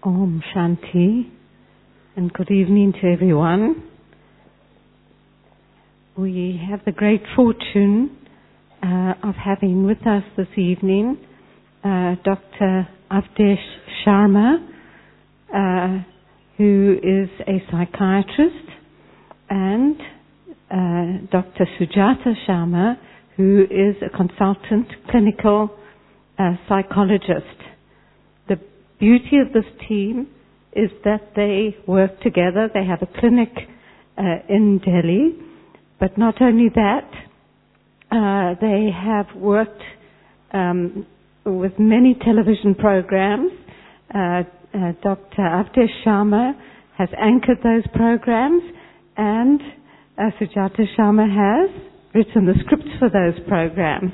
Om Shanti, and good evening to everyone. We have the great fortune of having with us this evening Dr. Avdesh Sharma, who is a psychiatrist, and Dr. Sujata Sharma, who is a consultant clinical psychologist. The beauty of this team is that they work together. They have a clinic in Delhi, but not only that, they have worked with many television programs. Dr. Avdesh Sharma has anchored those programs, and Sujata Sharma has written the scripts for those programs.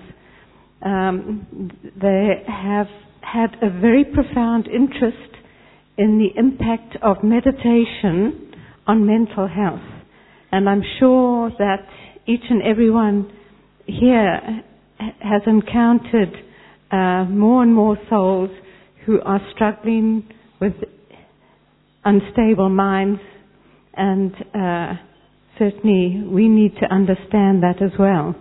They have had a very profound interest in the impact of meditation on mental health. And I'm sure that each and everyone here has encountered more and more souls who are struggling with unstable minds, and certainly we need to understand that as well.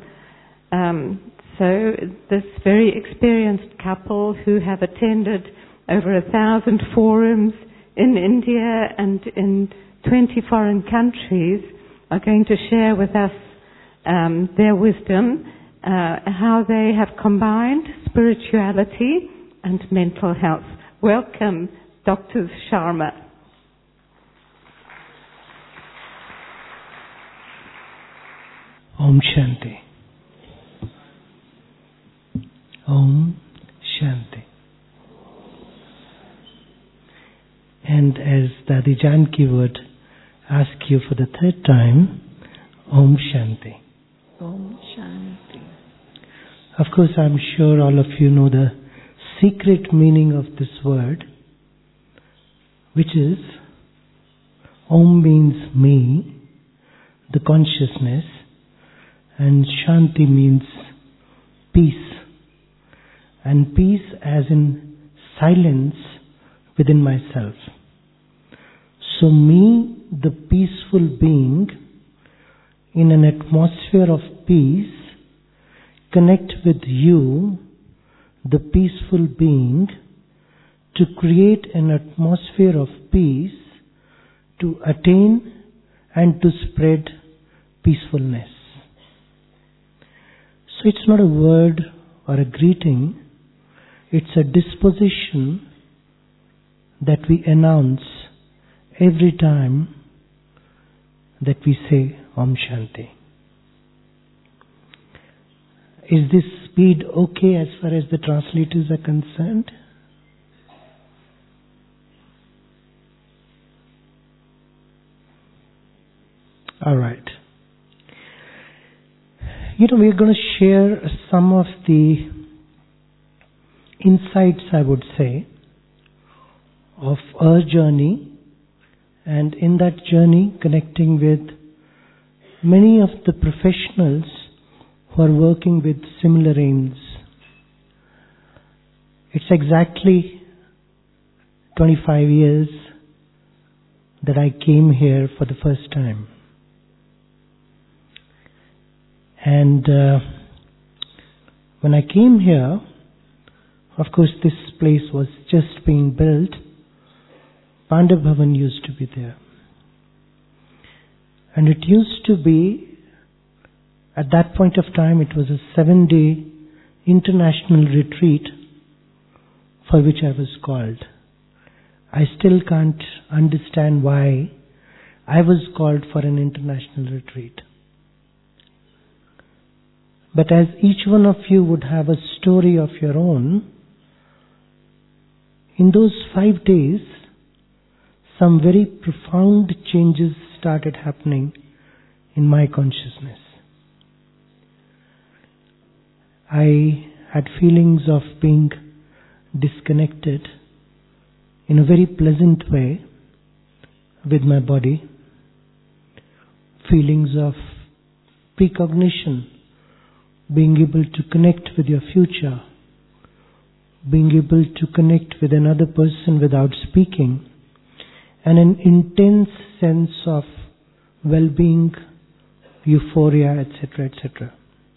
So this very experienced couple who have attended over 1,000 forums in India and in 20 foreign countries are going to share with us their wisdom, how they have combined spirituality and mental health. Welcome, Dr. Sharma. Om Shanti. Om Shanti. And as Dadi Janki would ask you for the third time, Om Shanti. Om Shanti. Of course, I'm sure all of you know the secret meaning of this word, which is Om means me, the consciousness, and Shanti means peace. And peace as in silence within myself. So me, the peaceful being, in an atmosphere of peace, connect with you, the peaceful being, to create an atmosphere of peace, to attain and to spread peacefulness. So it's not a word or a greeting, it's a disposition that we announce every time that we say Om Shanti. Is this speed okay as far as the translators are concerned? All right. We're going to share some of the insights, I would say, of our journey, and in that journey connecting with many of the professionals who are working with similar aims. It's exactly 25 years that I came here for the first time. And when I came here, of course this place was just being built. Pandav Bhavan used to be there. And it used to be, at that point of time, it was a 7-day international retreat for which I was called. I still can't understand why I was called for an international retreat. But as each one of you would have a story of your own, in those 5 days, some very profound changes started happening in my consciousness. I had feelings of being disconnected in a very pleasant way with my body, feelings of precognition, being able to connect with your future, being able to connect with another person without speaking, and an intense sense of well-being, euphoria, etc., etc.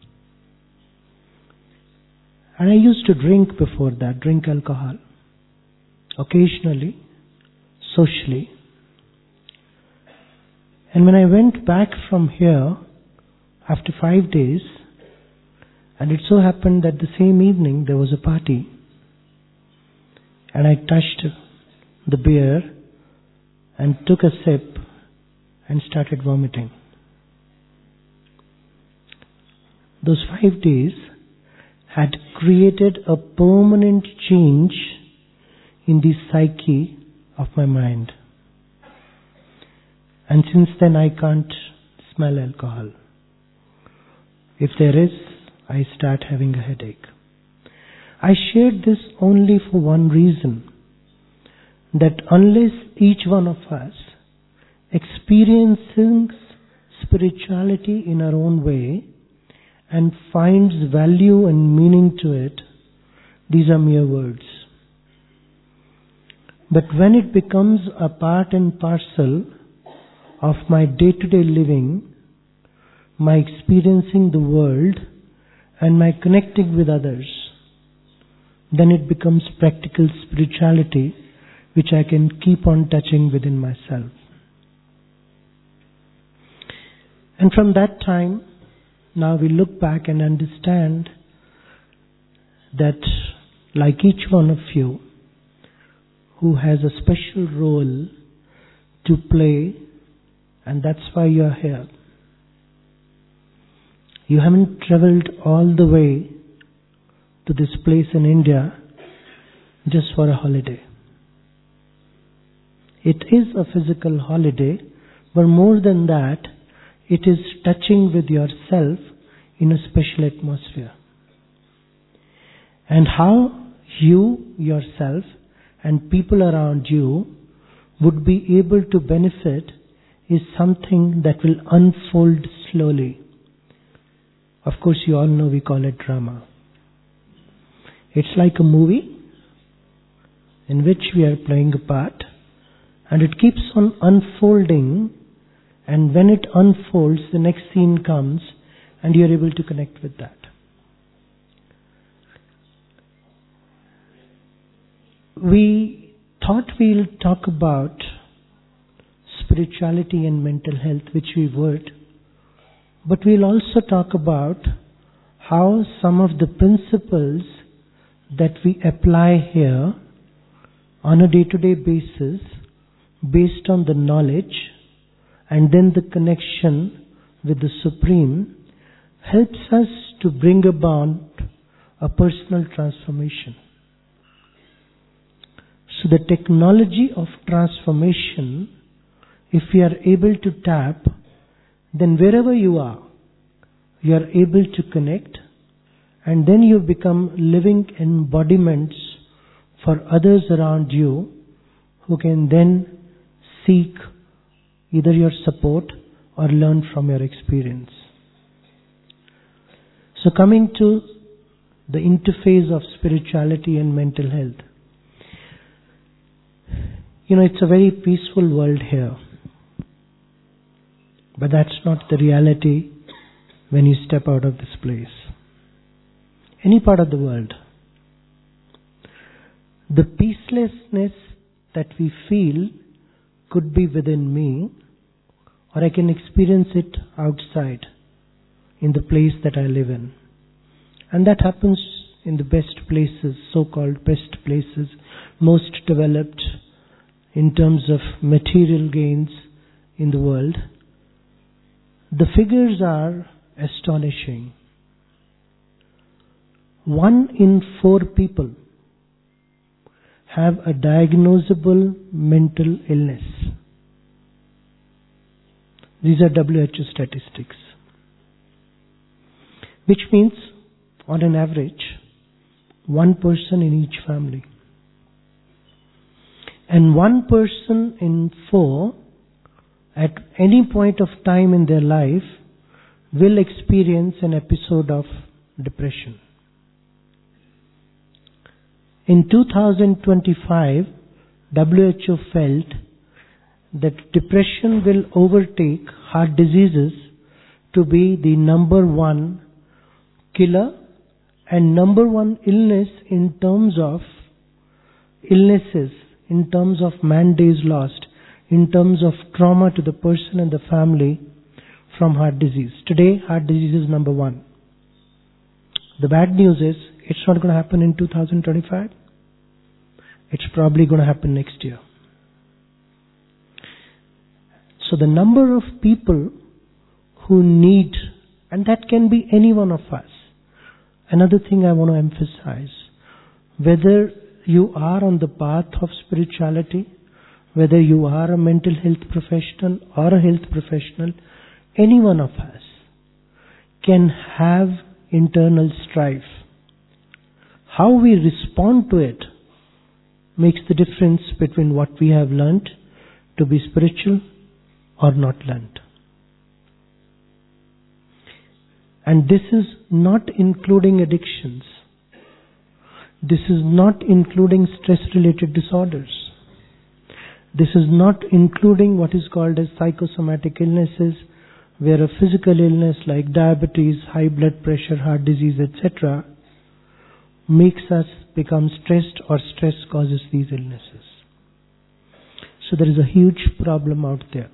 And I used to drink before that, drink alcohol, occasionally, socially. And when I went back from here, after 5 days, and it so happened that the same evening there was a party, and I touched the beer and took a sip and started vomiting. Those 5 days had created a permanent change in the psyche of my mind. And since then I can't smell alcohol. If there is, I start having a headache. I shared this only for one reason, that unless each one of us experiences spirituality in our own way and finds value and meaning to it, these are mere words. But when it becomes a part and parcel of my day-to-day living, my experiencing the world and my connecting with others, then it becomes practical spirituality which I can keep on touching within myself. And from that time, now we look back and understand that like each one of you who has a special role to play, and that's why you are here. You haven't traveled all the way to this place in India just for a holiday. It is a physical holiday, but more than that, it is touching with yourself in a special atmosphere. And how you, yourself, and people around you would be able to benefit is something that will unfold slowly. Of course, you all know we call it drama. It's like a movie in which we are playing a part, and it keeps on unfolding, and when it unfolds, the next scene comes, and you are able to connect with that. We thought we'll talk about spirituality and mental health, which we would, but we'll also talk about how some of the principles that we apply here on a day-to-day basis, based on the knowledge and then the connection with the Supreme, helps us to bring about a personal transformation. So the technology of transformation, if we are able to tap, then wherever you are able to connect, and then you become living embodiments for others around you who can then seek either your support or learn from your experience. So coming to the interface of spirituality and mental health. It's a very peaceful world here. But that's not the reality when you step out of this place. Any part of the world. The peacelessness that we feel could be within me, or I can experience it outside in the place that I live in. And that happens in the best places, so-called best places, most developed in terms of material gains in the world. The figures are astonishing. 1 in 4 people have a diagnosable mental illness. These are WHO statistics. Which means, on an average, 1 person in each family. And 1 person in 4 at any point of time in their life will experience an episode of depression. In 2025, WHO felt that depression will overtake heart diseases to be the number one killer and number one illness in terms of illnesses, in terms of man days lost, in terms of trauma to the person and the family from heart disease. Today, heart disease is number one. The bad news is, it's not going to happen in 2025. It's probably going to happen next year. So the number of people who need, and that can be any one of us. Another thing I want to emphasize, whether you are on the path of spirituality, whether you are a mental health professional or a health professional, any one of us can have internal strife. How we respond to it makes the difference between what we have learnt to be spiritual or not learnt. And this is not including addictions. This is not including stress-related disorders. This is not including what is called as psychosomatic illnesses, where a physical illness like diabetes, high blood pressure, heart disease, etc. makes us become stressed, or stress causes these illnesses. So there is a huge problem out there.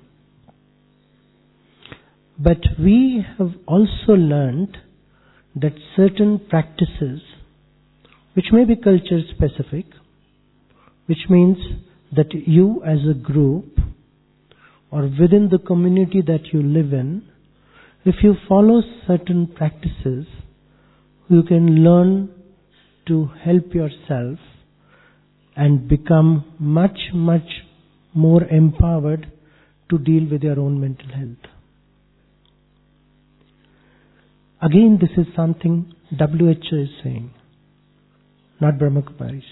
But we have also learned that certain practices, which may be culture specific, which means that you as a group or within the community that you live in, if you follow certain practices, you can learn to help yourself and become much, much more empowered to deal with your own mental health. Again, this is something WHO is saying, not Brahma Kumaris.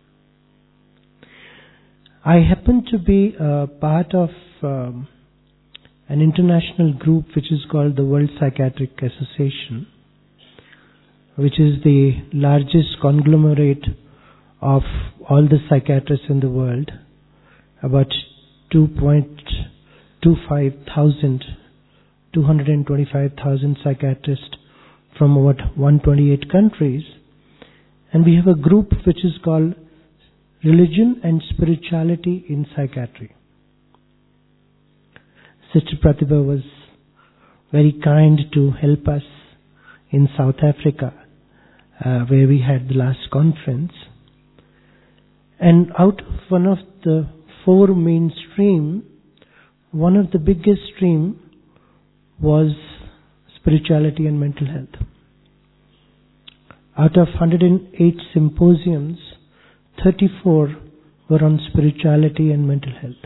I happen to be a part of an international group which is called the World Psychiatric Association, which is the largest conglomerate of all the psychiatrists in the world, about 225,000 psychiatrists from about 128 countries. And we have a group which is called Religion and Spirituality in Psychiatry. Sister Pratibha was very kind to help us in South Africa, where we had the last conference. And out of one of the four mainstream, one of the biggest stream was spirituality and mental health. Out of 108 symposiums, 34 were on spirituality and mental health.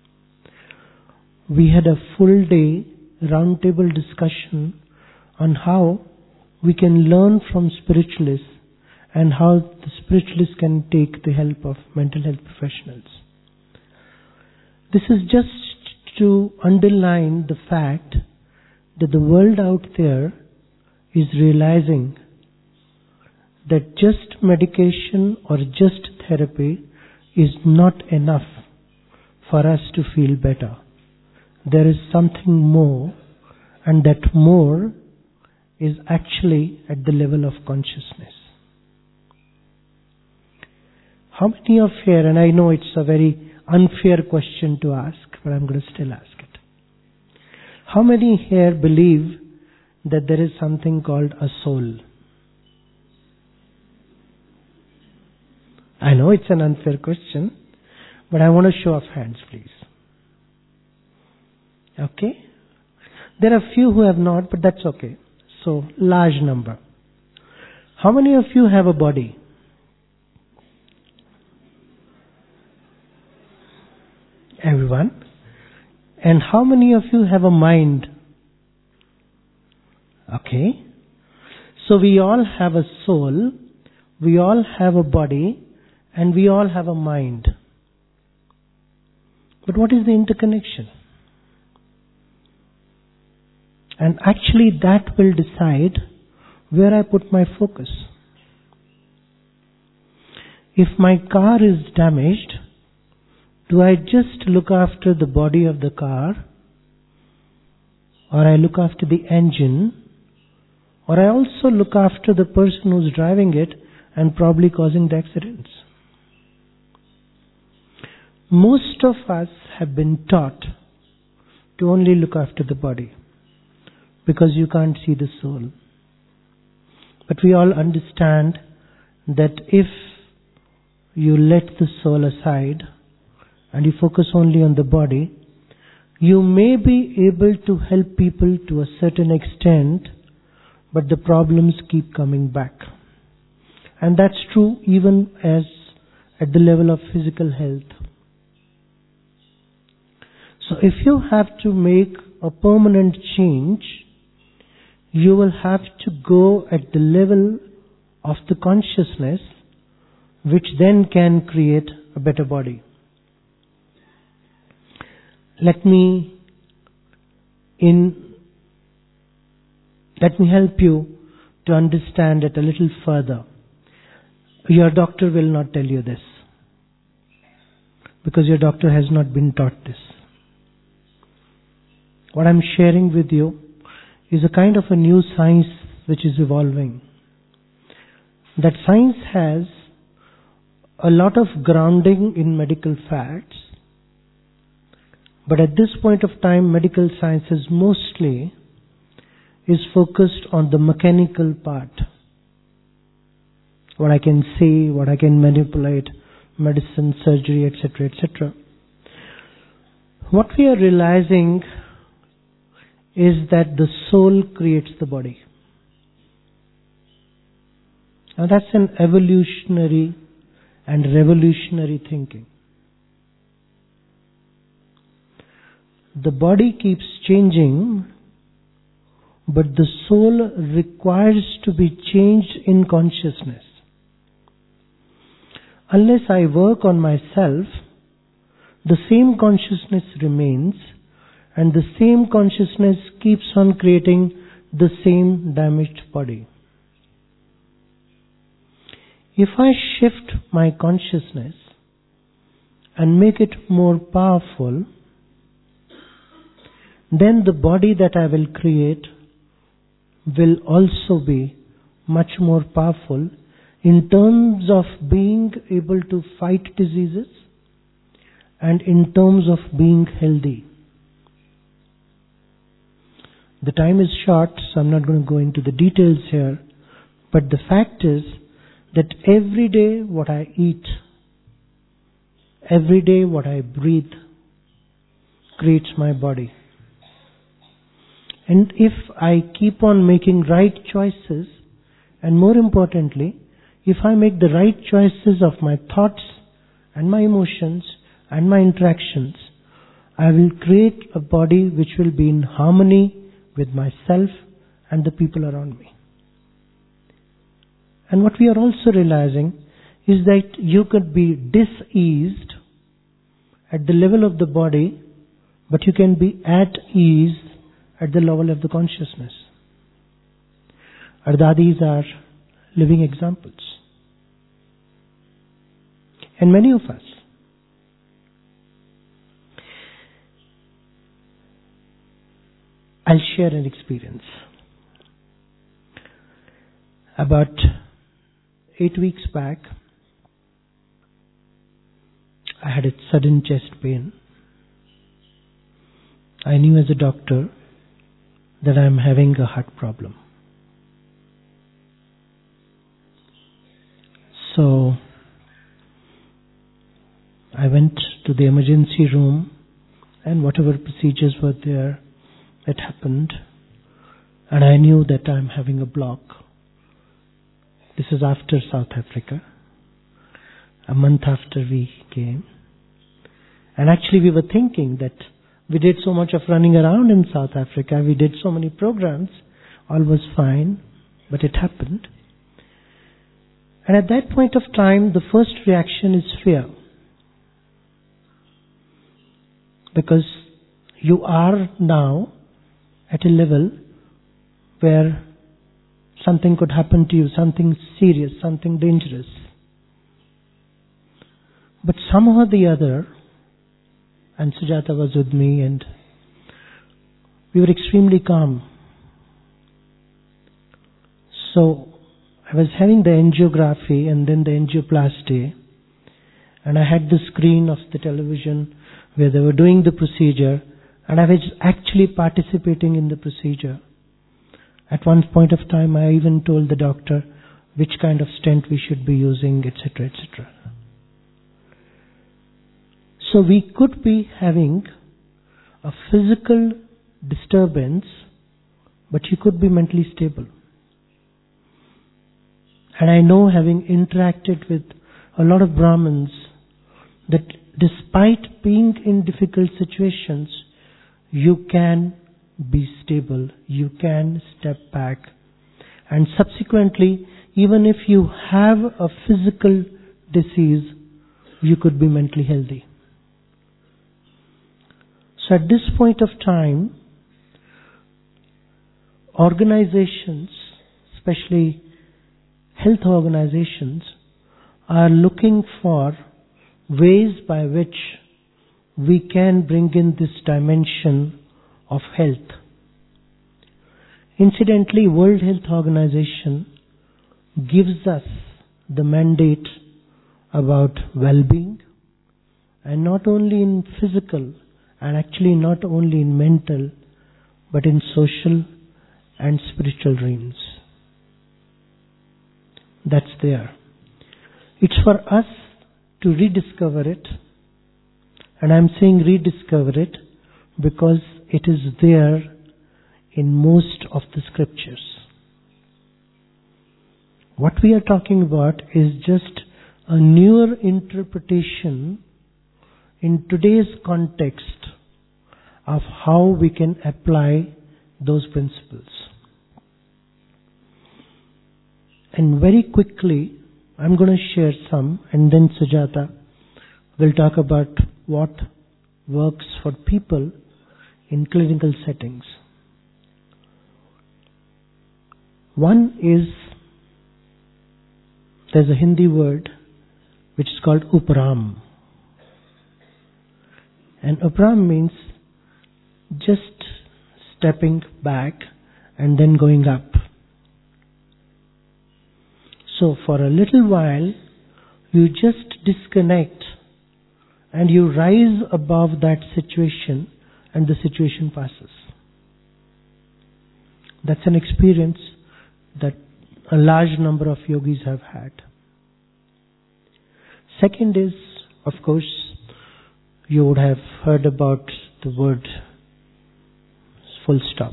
We had a full day roundtable discussion on how we can learn from spiritualists and how the spiritualists can take the help of mental health professionals. This is just to underline the fact that the world out there is realizing that just medication or just therapy is not enough for us to feel better. There is something more, and that more is actually at the level of consciousness. How many of here, and I know it's a very unfair question to ask, but I'm going to still ask it. How many here believe that there is something called a soul? I know it's an unfair question, but I want a show of hands, please. Okay? There are few who have not, but that's okay. So, large number. How many of you have a body? Everyone. And how many of you have a mind? Okay. So we all have a soul, we all have a body, and we all have a mind. But what is the interconnection? And actually that will decide where I put my focus. If my car is damaged, do I just look after the body of the car, or I look after the engine, or I also look after the person who's driving it and probably causing the accidents? Most of us have been taught to only look after the body because you can't see the soul. But we all understand that if you let the soul aside and you focus only on the body, you may be able to help people to a certain extent, but the problems keep coming back. And that's true even as at the level of physical health. So if you have to make a permanent change, you will have to go at the level of the consciousness, which then can create a better body. Let me help you to understand it a little further. Your doctor will not tell you this, because your doctor has not been taught this. What I'm sharing with you is a kind of a new science which is evolving. That science has a lot of grounding in medical facts, but at this point of time, medical sciences mostly is focused on the mechanical part. What I can see, what I can manipulate, medicine, surgery, etc., etc. What we are realizing is that the soul creates the body. Now that's an evolutionary and revolutionary thinking. The body keeps changing, but the soul requires to be changed in consciousness. Unless I work on myself, the same consciousness remains, and the same consciousness keeps on creating the same damaged body. If I shift my consciousness and make it more powerful, then the body that I will create will also be much more powerful in terms of being able to fight diseases and in terms of being healthy. The time is short, so I'm not going to go into the details here, but the fact is that every day what I eat, every day what I breathe creates my body. And if I keep on making right choices, and more importantly, if I make the right choices of my thoughts and my emotions and my interactions, I will create a body which will be in harmony with myself and the people around me. And what we are also realizing is that you could be diseased at the level of the body, but you can be at ease at the level of the consciousness. Our dadis are living examples. And many of us. I'll share an experience. About 8 weeks back, I had a sudden chest pain. I knew as a doctor that I'm having a heart problem. So I went to the emergency room, and whatever procedures were there, it happened, and I knew that I'm having a block. This is after South Africa, a month after we came. And actually we were thinking that we did so much of running around in South Africa, we did so many programs, all was fine, but it happened. And at that point of time, the first reaction is fear. Because you are now at a level where something could happen to you, something serious, something dangerous. But somehow or the other, and Sujata was with me, and we were extremely calm. So I was having the angiography and then the angioplasty, and I had the screen of the television where they were doing the procedure, and I was actually participating in the procedure. At one point of time, I even told the doctor which kind of stent we should be using, etc., etc. So we could be having a physical disturbance, but you could be mentally stable. And I know, having interacted with a lot of Brahmins, that despite being in difficult situations, you can be stable, you can step back. And subsequently, even if you have a physical disease, you could be mentally healthy. So at this point of time, organizations, especially health organizations, are looking for ways by which we can bring in this dimension of health. Incidentally, World Health Organization gives us the mandate about well-being, and not only in physical, and actually not only in mental, but in social and spiritual realms. That's there. It's for us to rediscover it, and I'm saying rediscover it because it is there in most of the scriptures. What we are talking about is just a newer interpretation in today's context of how we can apply those principles. And very quickly, I'm going to share some, and then Sujata will talk about what works for people in clinical settings. One is, there's a Hindi word which is called upram. And upram means just stepping back and then going up. So for a little while, you just disconnect and you rise above that situation, and the situation passes. That's an experience that a large number of yogis have had. Second is, of course, you would have heard about the word full stop.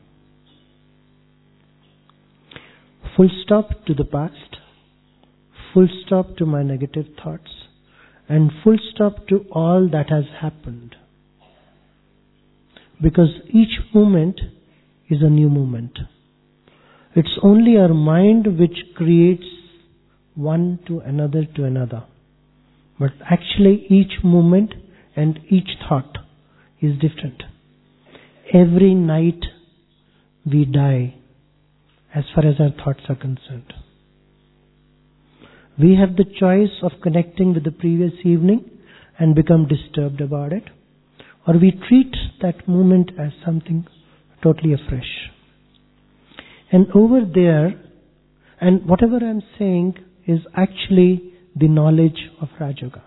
Full stop to the past, full stop to my negative thoughts, and full stop to all that has happened. Because each moment is a new moment. It's only our mind which creates one to another. But actually each moment and each thought is different. Every night we die as far as our thoughts are concerned. We have the choice of connecting with the previous evening and become disturbed about it, or we treat that moment as something totally afresh. And over there, and whatever I'm saying is actually the knowledge of Raj Yoga.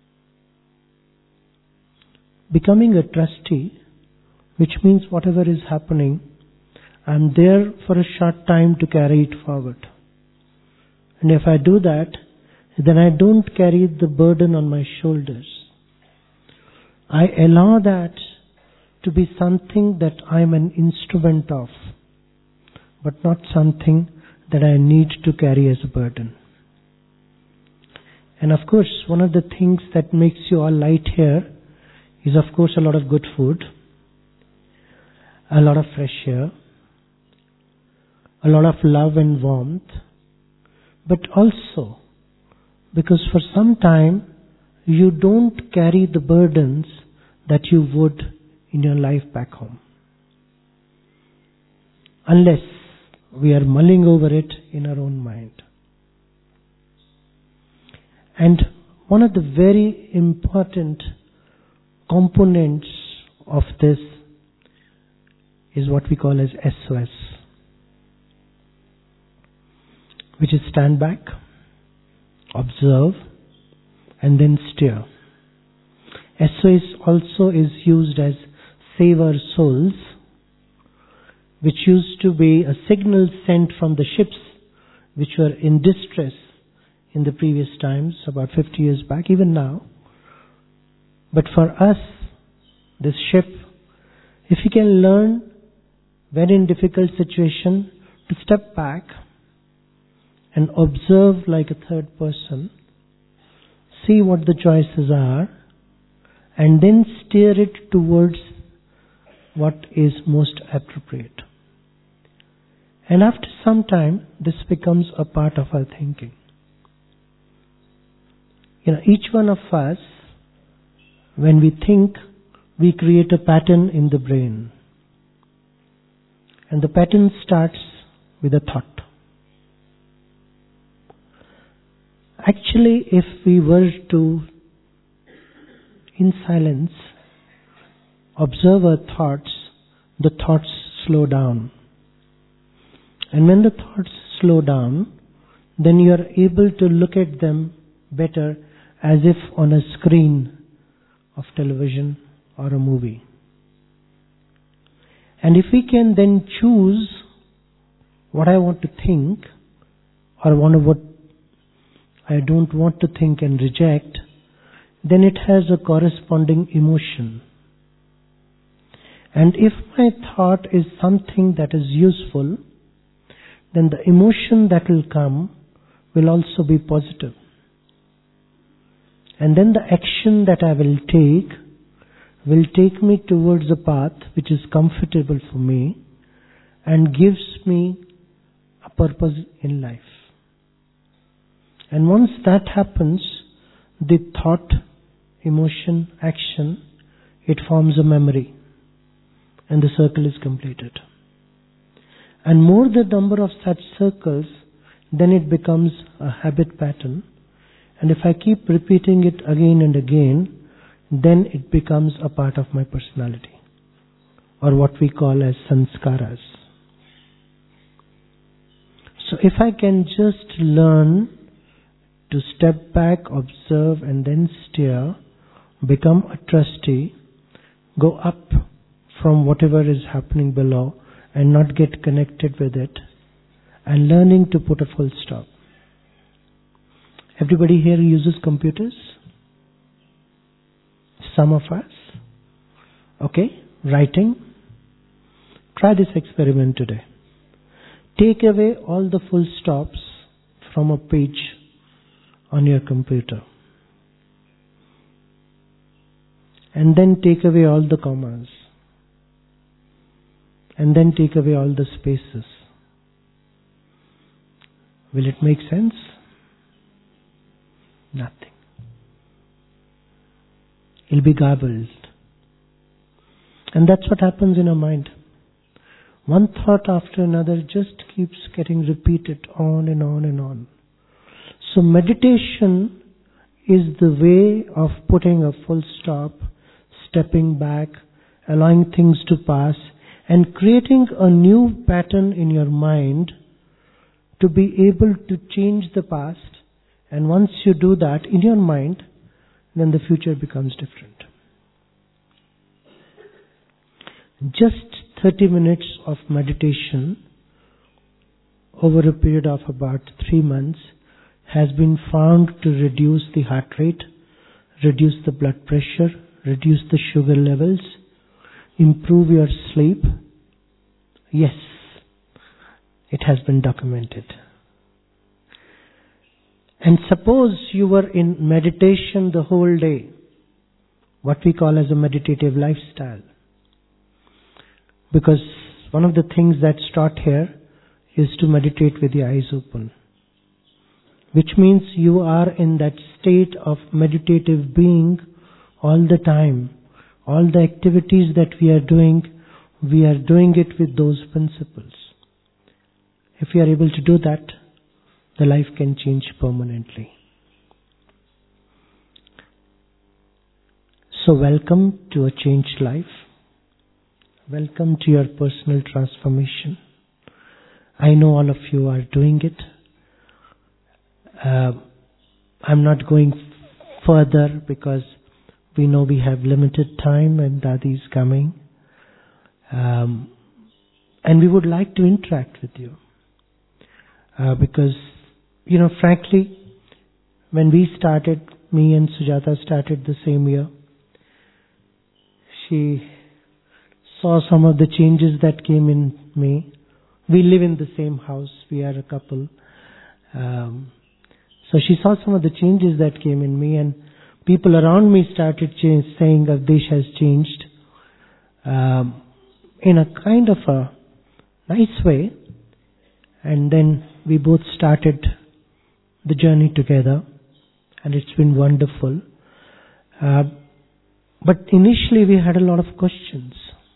Becoming a trustee, which means whatever is happening, I'm there for a short time to carry it forward. And if I do that, then I don't carry the burden on my shoulders. I allow that to be something that I'm an instrument of, but not something that I need to carry as a burden. And of course, one of the things that makes you all light here is, of course, a lot of good food, a lot of fresh air, a lot of love and warmth, but also because for some time you don't carry the burdens that you would in your life back home. Unless we are mulling over it in our own mind. And one of the very important components of this is what we call as SOS, which is stand back, observe, and then steer. SOS also is used as save our souls, which used to be a signal sent from the ships which were in distress in the previous times, about 50 years back, even now. But for us, this ship, if we can learn when in difficult situation to step back and observe like a third person, see what the choices are, and then steer it towards what is most appropriate. And after some time, this becomes a part of our thinking. Each one of us, when we think, we create a pattern in the brain. And the pattern starts with a thought. Actually, if we were to, in silence, observe our thoughts, the thoughts slow down. And when the thoughts slow down, then you are able to look at them better as if on a screen of television or a movie. And if we can then choose what I want to think or what I don't want to think and reject, then it has a corresponding emotion. And if my thought is something that is useful, then the emotion that will come will also be positive. And then the action that I will take me towards a path which is comfortable for me and gives me a purpose in life. And once that happens, the thought, emotion, action, it forms a memory and the circle is completed. And more the number of such circles, then it becomes a habit pattern. And if I keep repeating it again and again, then it becomes a part of my personality, or what we call as sanskaras. So if I can just learn to step back, observe, and then steer, become a trustee, go up from whatever is happening below and not get connected with it, and learning to put a full stop. Everybody here uses computers? Some of us? Okay, writing. Try this experiment today. Take away all the full stops from a page on your computer. And then take away all the commas. And then take away all the spaces. Will it make sense? Nothing. It'll be garbled. And that's what happens in our mind. One thought after another just keeps getting repeated on and on and on. So meditation is the way of putting a full stop, stepping back, allowing things to pass, and creating a new pattern in your mind to be able to change the past. And once you do that in your mind, then the future becomes different. Just 30 minutes of meditation over a period of about 3 months has been found to reduce the heart rate, reduce the blood pressure, reduce the sugar levels, improve your sleep. Yes, it has been documented. And suppose you were in meditation the whole day, what we call as a meditative lifestyle. Because one of the things that's taught here is to meditate with the eyes open. Which means you are in that state of meditative being all the time. All the activities that we are doing it with those principles. If we are able to do that, the life can change permanently. So welcome to a changed life. Welcome to your personal transformation. I know all of you are doing it. I'm not going further because we know we have limited time and Dadi is coming. And we would like to interact with you. Because, frankly, when we started, me and Sujata started the same year, she saw some of the changes that came in me. We live in the same house. We are a couple. So she saw some of the changes that came in me, and people around me started saying Avdesh has changed in a kind of a nice way. And then we both started the journey together, and it's been wonderful. But initially we had a lot of questions.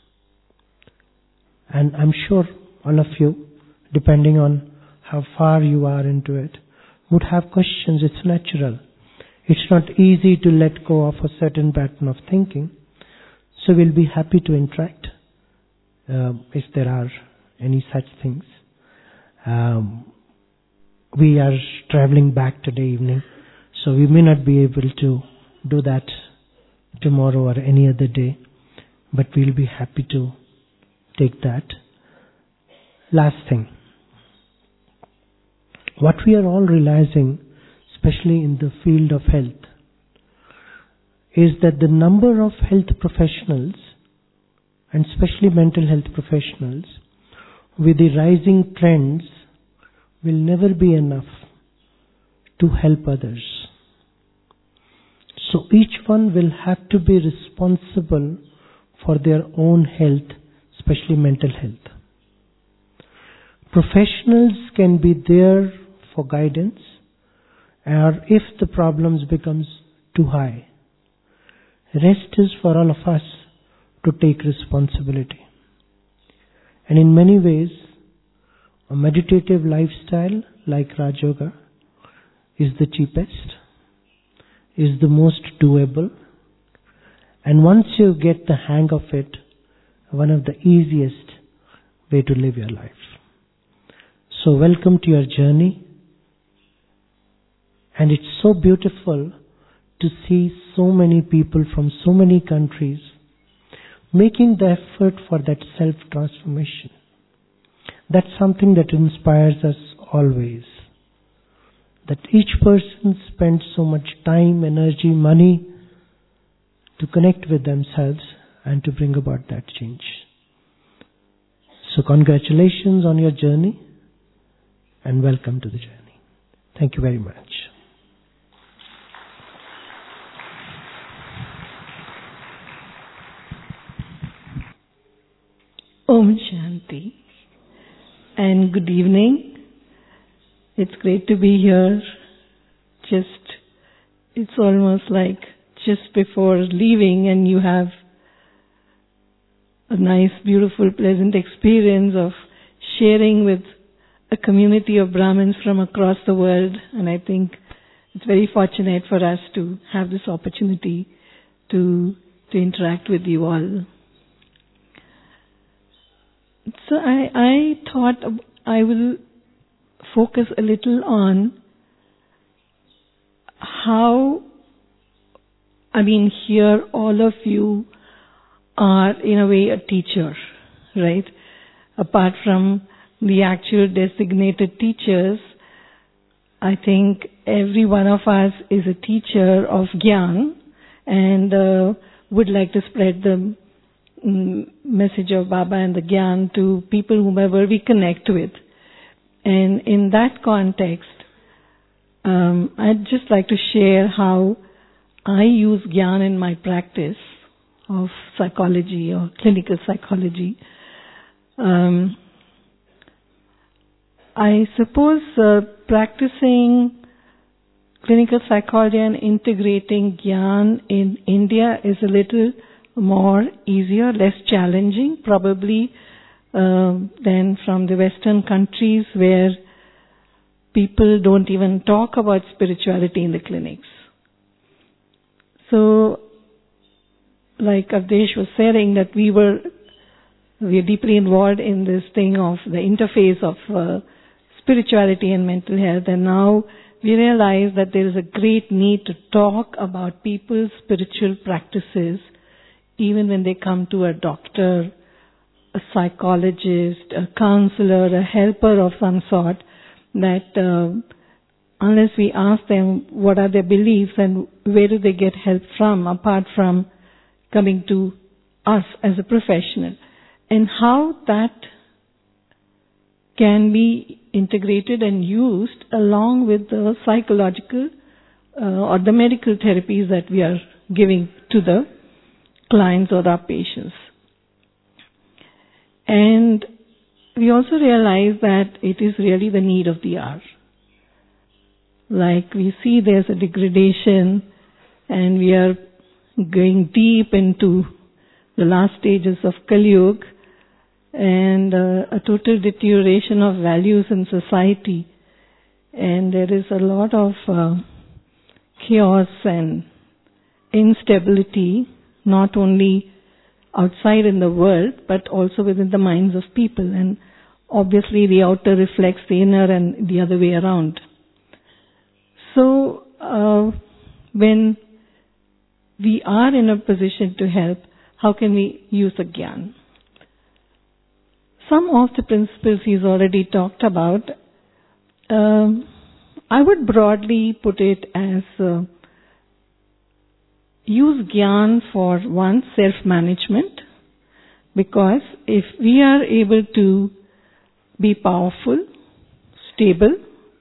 And I'm sure all of you, depending on how far you are into it, would have questions. It's natural. It's not easy to let go of a certain pattern of thinking. So we'll be happy to interact if there are any such things. We are traveling back today evening, so we may not be able to do that tomorrow or any other day, but we'll be happy to take that. Last thing. What we are all realizing, especially in the field of health, is that the number of health professionals, and especially mental health professionals, with the rising trends, will never be enough to help others. So each one will have to be responsible for their own health, especially mental health. Professionals can be there for guidance, or if the problems becomes too high. Rest is for all of us to take responsibility. And in many ways, a meditative lifestyle like Raj Yoga is the cheapest, is the most doable, and once you get the hang of it, one of the easiest way to live your life. So welcome to your journey, and it's so beautiful to see so many people from so many countries making the effort for that self-transformation. That's something that inspires us always. That each person spends so much time, energy, money to connect with themselves and to bring about that change. So congratulations on your journey and welcome to the journey. Thank you very much. Om Shanti. And good evening. It's great to be here. It's almost like just before leaving, and you have a nice, beautiful, pleasant experience of sharing with a community of Brahmins from across the world. And I think it's very fortunate for us to have this opportunity to interact with you all. So I thought I will focus a little on how, here all of you are in a way a teacher, right? Apart from the actual designated teachers, I think every one of us is a teacher of Gyan and would like to spread the message of Baba and the Gyan to people whomever we connect with. And in that context, I'd just like to share how I use Gyan in my practice of psychology or clinical psychology. I suppose practicing clinical psychology and integrating Gyan in India is a little more easier, less challenging probably than from the Western countries where people don't even talk about spirituality in the clinics. So like Avdesh was saying, that we are deeply involved in this thing of the interface of spirituality and mental health, and now we realize that there is a great need to talk about people's spiritual practices, even when they come to a doctor, a psychologist, a counselor, a helper of some sort, that unless we ask them what are their beliefs and where do they get help from, apart from coming to us as a professional, and how that can be integrated and used along with the psychological or the medical therapies that we are giving to the clients or our patients. And we also realize that it is really the need of the hour. Like we see there's a degradation and we are going deep into the last stages of Kali Yuga, and a total deterioration of values in society. And there is a lot of chaos and instability, not only outside in the world, but also within the minds of people. And obviously the outer reflects the inner and the other way around. So when we are in a position to help, how can we use the Gyan? Some of the principles he's already talked about. I would broadly put it as use Gyan for one, self-management, because if we are able to be powerful, stable,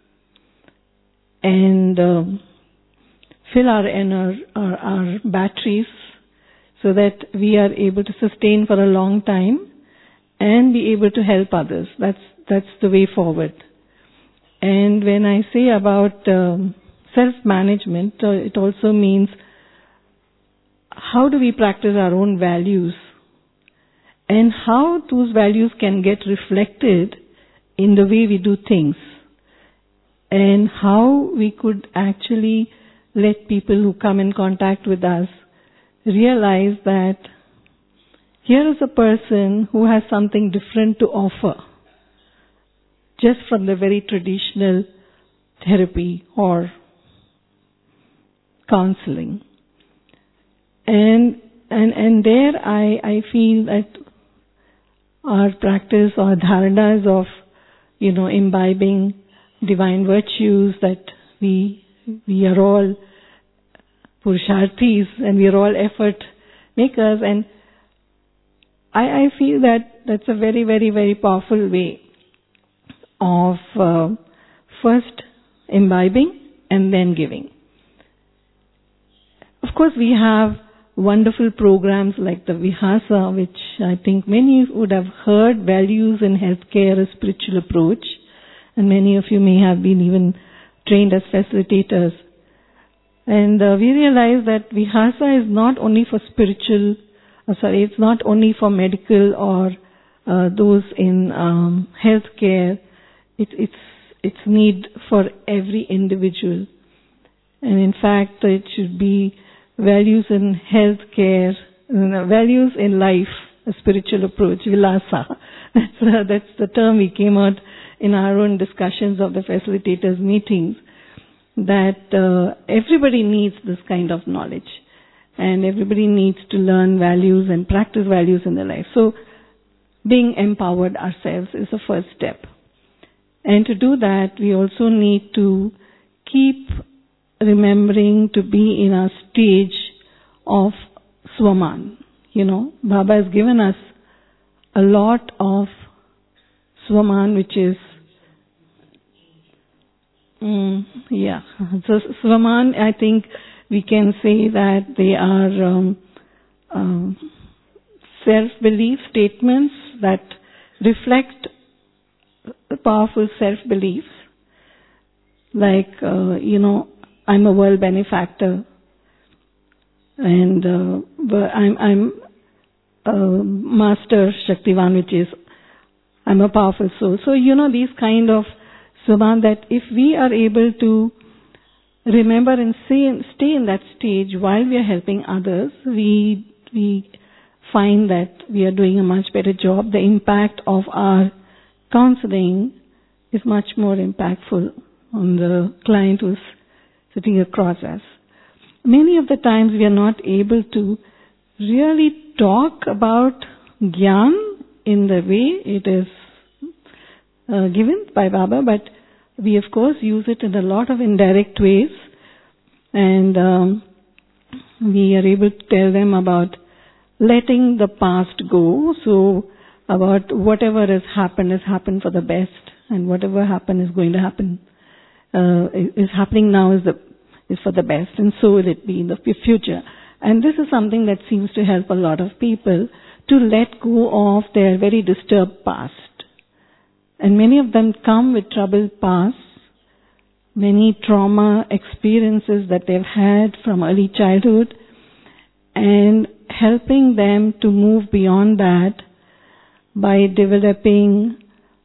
and fill our batteries so that we are able to sustain for a long time and be able to help others. That's the way forward. And when I say about self-management, it also means how do we practice our own values and how those values can get reflected in the way we do things, and how we could actually let people who come in contact with us realize that here is a person who has something different to offer, just from the very traditional therapy or counseling. And there I feel that our practice or dharanas of, imbibing divine virtues, that we are all purusharthis and we are all effort makers, and I feel that that's a very, very, very powerful way of first imbibing and then giving. Of course, we have wonderful programs like the Vihasa, which I think many would have heard, values in healthcare, a spiritual approach, and many of you may have been even trained as facilitators. And we realize that Vihasa is not only for it's not only for medical or those in healthcare. It's need for every individual. And in fact, it should be values in healthcare, values in life, a spiritual approach, Vilasa. That's the term we came out in our own discussions of the facilitators meetings, that everybody needs this kind of knowledge. And everybody needs to learn values and practice values in their life. So, being empowered ourselves is the first step. And to do that, we also need to keep remembering to be in our stage of Swaman. Baba has given us a lot of Swaman, which is, So Swaman, I think we can say that they are self-belief statements that reflect powerful self-beliefs. Like, I'm a world benefactor, and I'm a master Shaktivan, which is I'm a powerful soul. So, these kind of Swaman, that if we are able to remember and stay in that stage while we are helping others, we we find that we are doing a much better job. The impact of our counseling is much more impactful on the client who's sitting across us. Many of the times we are not able to really talk about Gyan in the way it is given by Baba, but we of course use it in a lot of indirect ways, and we are able to tell them about letting the past go, so about whatever has happened for the best, and whatever happened is going to happen, is happening now is for the best, and so will it be in the future. And this is something that seems to help a lot of people to let go of their very disturbed past. And many of them come with troubled pasts, many trauma experiences that they've had from early childhood, and helping them to move beyond that by developing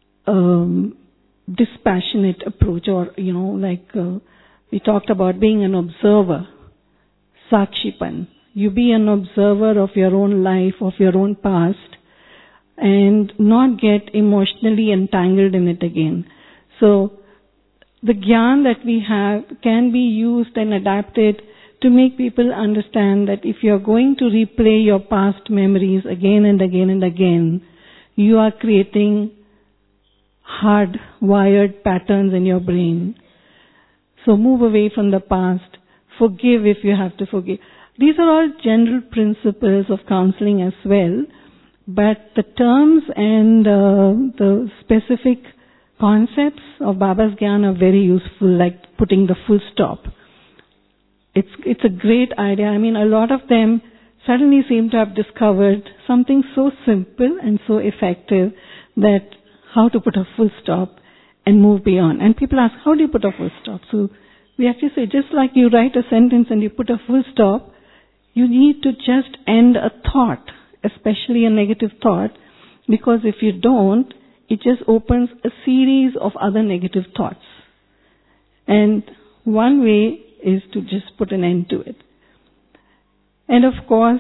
dispassionate approach, or, we talked about being an observer, Sakshipan. You be an observer of your own life, of your own past, and not get emotionally entangled in it again. So, the Gyan that we have can be used and adapted to make people understand that if you're going to replay your past memories again and again and again, you are creating hard-wired patterns in your brain. So move away from the past. Forgive if you have to forgive. These are all general principles of counseling as well, but the terms and the specific concepts of Baba's Gyan are very useful, like putting the full stop. It's a great idea. I mean, a lot of them suddenly seem to have discovered something so simple and so effective, that how to put a full stop and move beyond. And people ask, how do you put a full stop? So we have to say, just like you write a sentence and you put a full stop, you need to just end a thought, especially a negative thought, because if you don't, it just opens a series of other negative thoughts. And one way is to just put an end to it. And of course,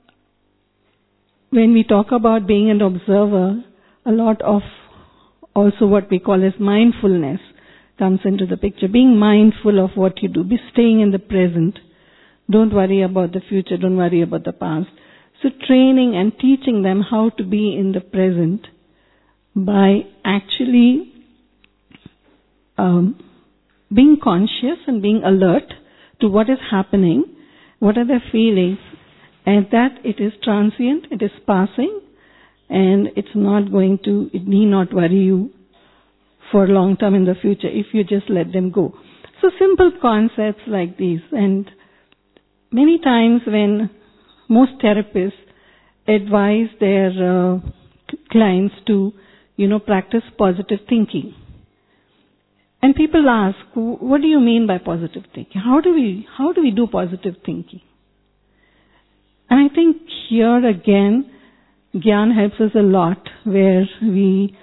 when we talk about being an observer, a lot of also what we call as mindfulness comes into the picture. Being mindful of what you do. Be staying in the present. Don't worry about the future. Don't worry about the past. So training and teaching them how to be in the present by actually being conscious and being alert to what is happening, what are their feelings, and that it is transient, it is passing, and it need not worry you for long term in the future if you just let them go. So simple concepts like these. And many times when most therapists advise their clients to, practice positive thinking. And people ask, what do you mean by positive thinking? How do we do positive thinking? And I think here again, Gyan helps us a lot, where we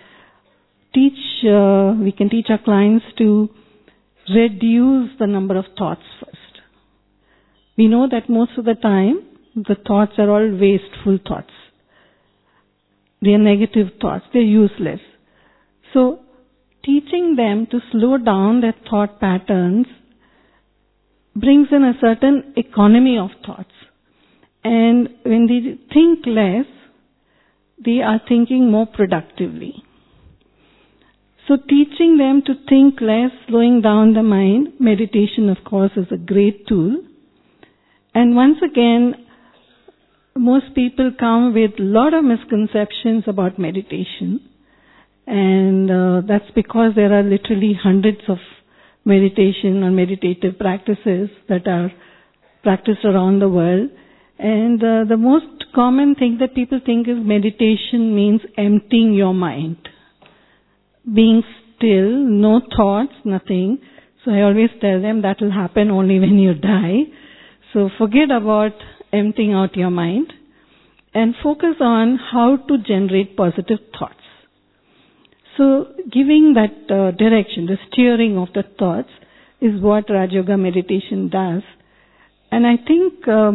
can teach our clients to reduce the number of thoughts first. We know that most of the time, the thoughts are all wasteful thoughts. They are negative thoughts. They are useless. So, teaching them to slow down their thought patterns brings in a certain economy of thoughts. And when they think less, they are thinking more productively. So teaching them to think less, slowing down the mind, meditation of course is a great tool. And once again, most people come with a lot of misconceptions about meditation. And that's because there are literally hundreds of meditation or meditative practices that are practiced around the world. And the most common thing that people think is meditation means emptying your mind. Being still, no thoughts, nothing. So I always tell them that will happen only when you die. So forget about emptying out your mind and focus on how to generate positive thoughts. So giving that direction, the steering of the thoughts, is what Raj Yoga meditation does. And I think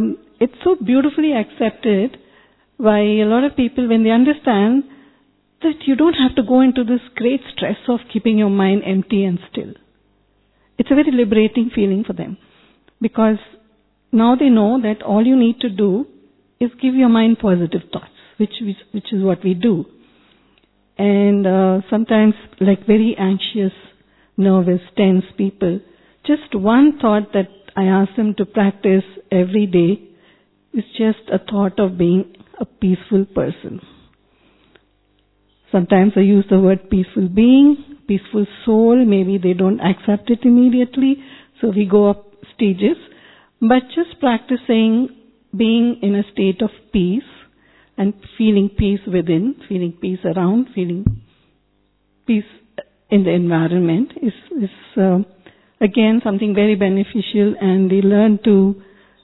it's so beautifully accepted by a lot of people when they understand that you don't have to go into this great stress of keeping your mind empty and still. It's a very liberating feeling for them, because now they know that all you need to do is give your mind positive thoughts, which is what we do. And sometimes, like very anxious, nervous, tense people, just one thought that I ask them to practice every day is just a thought of being a peaceful person. Sometimes I use the word peaceful being, peaceful soul. Maybe they don't accept it immediately, so we go up stages. But just practicing being in a state of peace and feeling peace within, feeling peace around, feeling peace in the environment is again something very beneficial, and they learn to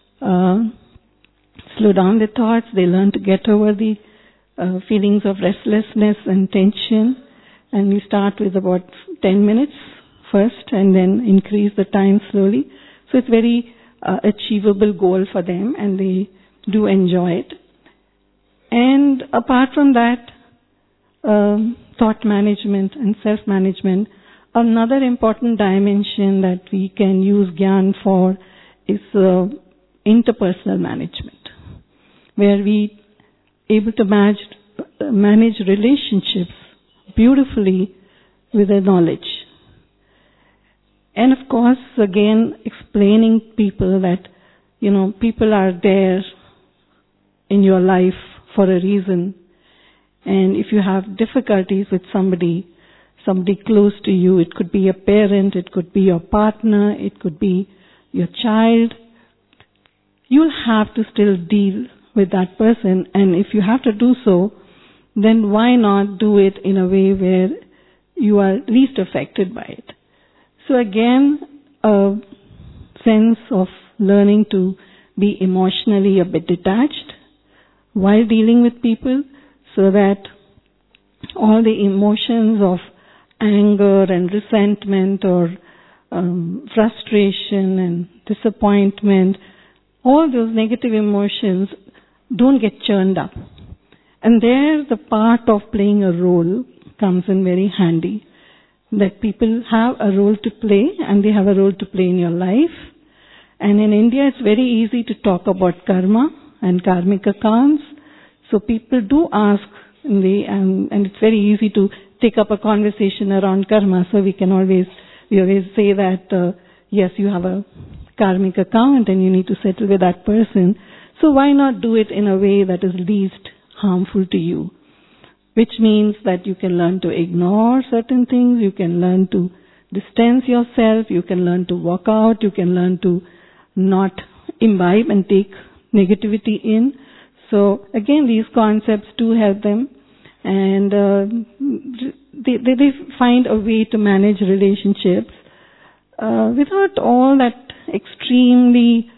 slow down their thoughts. They learn to get over the feelings of restlessness and tension. And we start with about 10 minutes first and then increase the time slowly. So it's very achievable goal for them, and they do enjoy it. And apart from that, thought management and self-management, another important dimension that we can use Gyan for is interpersonal management, where we able to manage relationships beautifully with the knowledge. And of course, again, explaining people that, people are there in your life for a reason. And if you have difficulties with somebody close to you, it could be a parent, it could be your partner, it could be your child, you'll have to still deal with that person. And if you have to do so, then why not do it in a way where you are least affected by it? So again, a sense of learning to be emotionally a bit detached while dealing with people, so that all the emotions of anger and resentment or frustration and disappointment, all those negative emotions don't get churned up. And there the part of playing a role comes in very handy. That people have a role to play, and they have a role to play in your life. And in India it's very easy to talk about karma and karmic accounts. So people do ask, and it's very easy to take up a conversation around karma. So we always say that, yes, you have a karmic account and you need to settle with that person. So why not do it in a way that is least harmful to you? Which means that you can learn to ignore certain things, you can learn to distance yourself, you can learn to walk out, you can learn to not imbibe and take negativity in. So again, these concepts do help them, and they find a way to manage relationships without all that extremely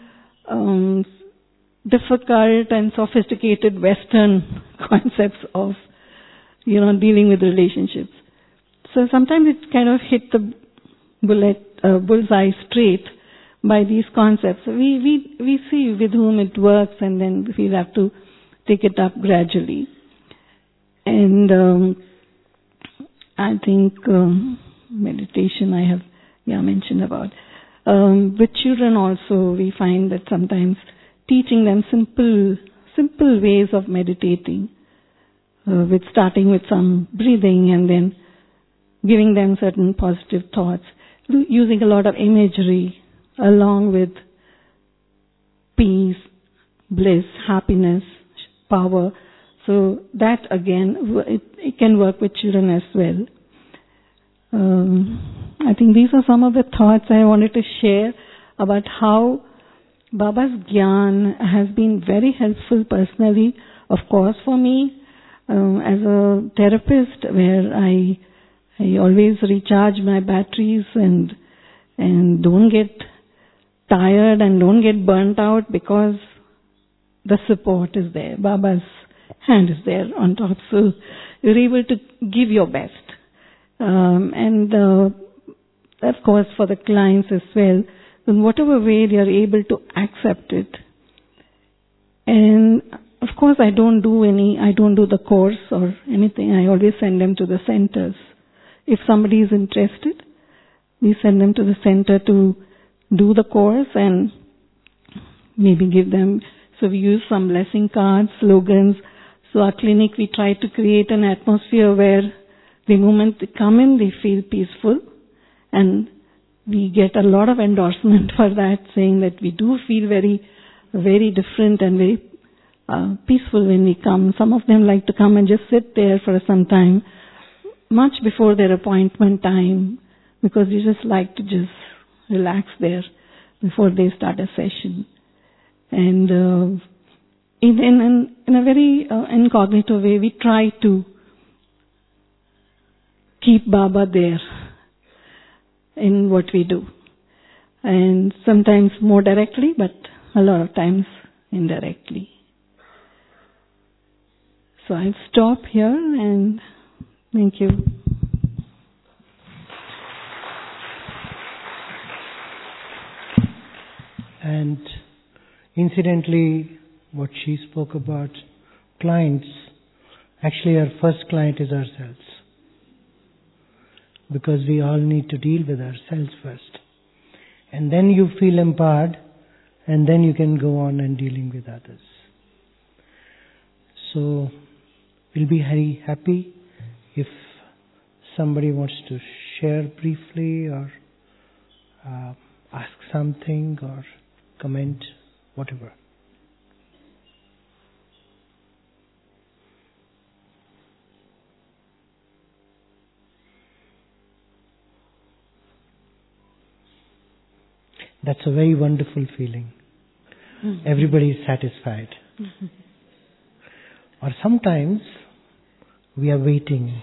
difficult and sophisticated Western concepts of dealing with relationships. So sometimes it kind of hit the bullseye straight by these concepts. We see with whom it works, and then we'll have to take it up gradually. And I think meditation I have mentioned about. With children also, we find that sometimes teaching them simple ways of meditating, with starting with some breathing and then giving them certain positive thoughts, using a lot of imagery along with peace, bliss, happiness, power. So that again, it can work with children as well. I think these are some of the thoughts I wanted to share about how Baba's Gyan has been very helpful personally, of course, for me. As a therapist, where I always recharge my batteries and don't get tired and don't get burnt out, because the support is there. Baba's hand is there on top, so you're able to give your best. And of course for the clients as well, in whatever way they are able to accept it, And of course I don't do the course or anything. I always send them to the centers. If somebody is interested, we send them to the center to do the course and maybe give them. So we use some blessing cards, slogans. So our clinic, we try to create an atmosphere where the moment they come in, they feel peaceful. And we get a lot of endorsement for that, saying that we do feel very, very different and very peaceful when we come. Some of them like to come and just sit there for some time, much before their appointment time, because they just like to just relax there before they start a session. And in a very incognito way, we try to keep Baba there in what we do. And sometimes more directly, but a lot of times indirectly. So I'll stop here and thank you. And incidentally, what she spoke about clients, actually our first client is ourselves. Because we all need to deal with ourselves first. And then you feel empowered, and then you can go on and dealing with others. So, we'll be very happy if somebody wants to share briefly or ask something or comment, whatever. That's a very wonderful feeling. Mm-hmm. Everybody is satisfied. Mm-hmm. Or sometimes we are waiting.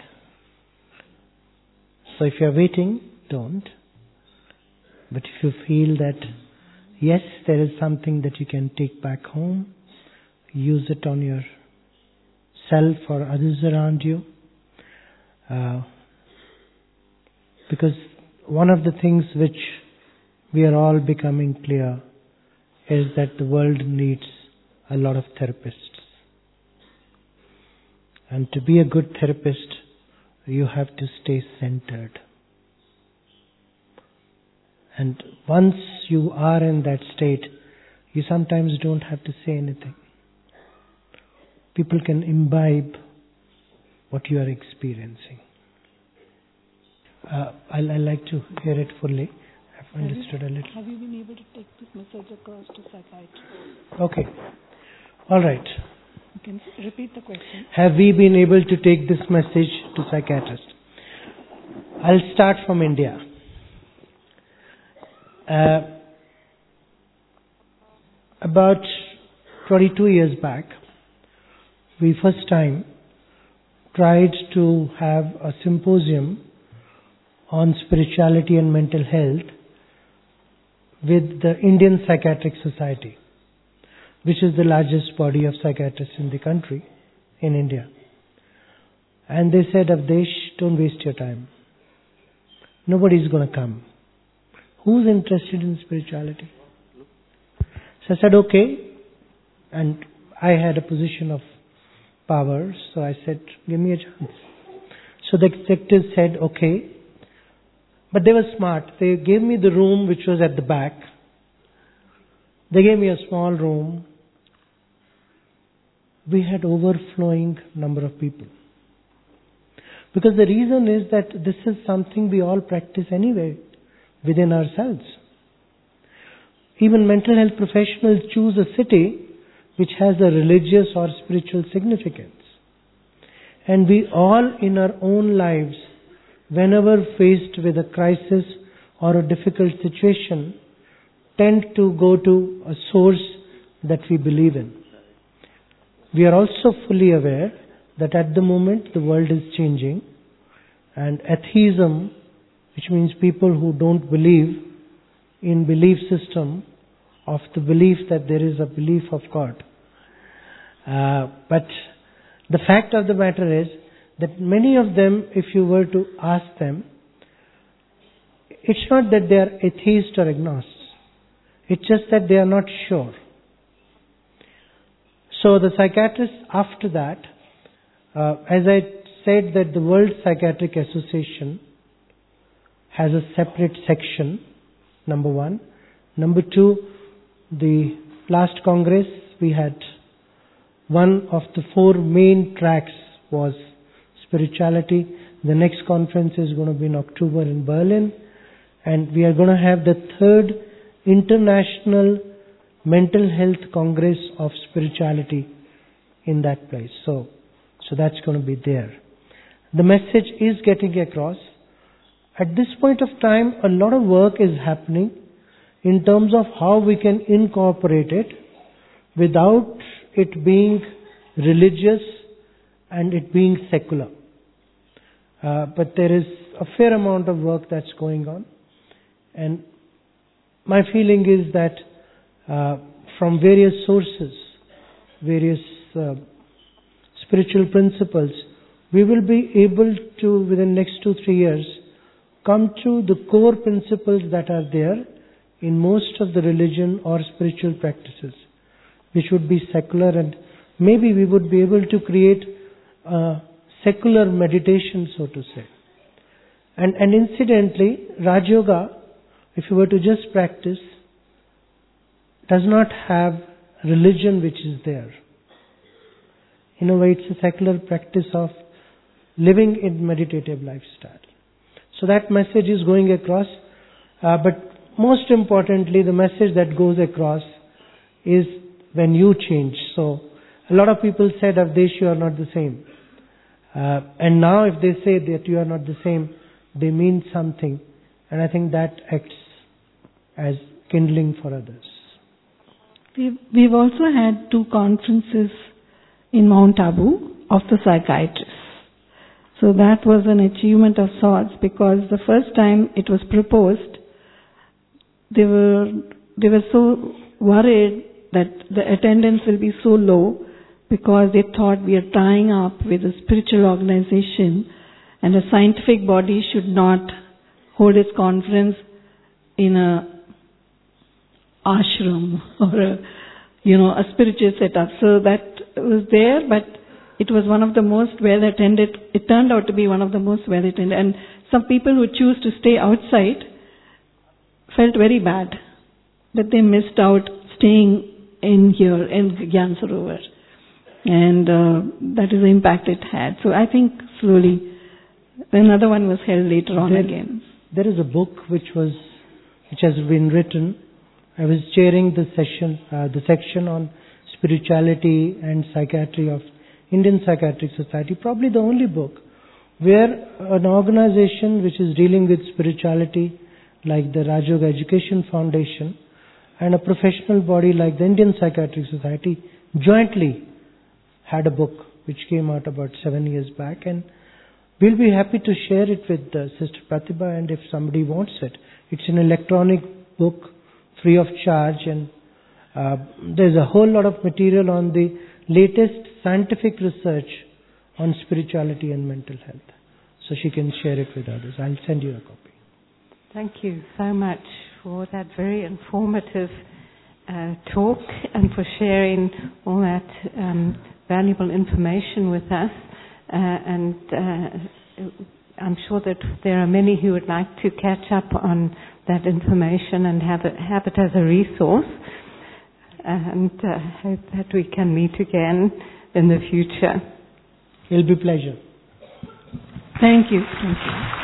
So if you are waiting, don't. But if you feel that, yes, there is something that you can take back home, use it on yourself or others around you. Because one of the things which we are all becoming clear is that the world needs a lot of therapists. And to be a good therapist, you have to stay centered. And once you are in that state, you sometimes don't have to say anything. People can imbibe what you are experiencing. I like to hear it fully. I've understood a little. Have you been able to take this message across to psychiatrists? Okay. All right. You can repeat the question. Have we been able to take this message to psychiatrists? I'll start from India. About 22 years back, we first time tried to have a symposium on spirituality and mental health with the Indian Psychiatric Society, which is the largest body of psychiatrists in the country, in India. And they said, Avdesh, don't waste your time. Nobody's going to come. Who's interested in spirituality? So I said, okay. And I had a position of power, so I said, give me a chance. So the executives said, okay. But they were smart. They gave me the room which was at the back. They gave me a small room. We had overflowing number of people. Because the reason is that this is something we all practice anyway within ourselves. Even mental health professionals choose a city which has a religious or spiritual significance. And we all in our own lives, whenever faced with a crisis or a difficult situation, tend to go to a source that we believe in. We are also fully aware that at the moment the world is changing, and atheism, which means people who don't believe in belief system of the belief that there is a belief of God. But the fact of the matter is that many of them, if you were to ask them, it's not that they are atheists or agnostics. It's just that they are not sure. So the psychiatrists after that, as I said that the World Psychiatric Association has a separate section, number one. Number two, the last Congress we had one of the four main tracks was spirituality. The next conference is going to be in October in Berlin. And we are going to have the third International Mental Health Congress of Spirituality in that place. So that's going to be there. The message is getting across. At this point of time, a lot of work is happening in terms of how we can incorporate it without it being religious and it being secular. But there is a fair amount of work that's going on. And my feeling is that from various sources, various spiritual principles, we will be able to, within the next 2-3 years, come to the core principles that are there in most of the religion or spiritual practices, which would be secular, and maybe we would be able to create secular meditation, so to say. And incidentally, Raj Yoga, if you were to just practice, does not have religion which is there. In a way, it's a secular practice of living in meditative lifestyle. So that message is going across. But most importantly, the message that goes across is when you change. So a lot of people said, Avdesh, you are not the same. And now if they say that you are not the same, they mean something. And I think that acts as kindling for others. We've also had 2 conferences in Mount Abu of the psychiatrists. So that was an achievement of sorts, because the first time it was proposed, they were so worried that the attendance will be so low, because they thought we are tying up with a spiritual organization and a scientific body should not hold its conference in a ashram or a spiritual setup. So that was there, but it was one of the most well attended. It turned out to be one of the most well attended, and some people who choose to stay outside felt very bad that they missed out staying in here in Gyan Sarovar, and that is the impact it had. So I think slowly another one was held later on again. There is a book which has been written. I was chairing the section on spirituality and psychiatry of Indian Psychiatric Society, probably the only book where an organization which is dealing with spirituality like the Raj Yoga Education Foundation and a professional body like the Indian Psychiatric Society jointly had a book which came out about 7 years back, and we'll be happy to share it with Sister Pratibha, and if somebody wants it. It's an electronic book, free of charge, and there's a whole lot of material on the latest scientific research on spirituality and mental health. So she can share it with others. I'll send you a copy. Thank you so much for that very informative talk and for sharing all that valuable information with us. And I'm sure that there are many who would like to catch up on that information and have it as a resource. And hope that we can meet again in the future. It'll be a pleasure. Thank you. Thank you.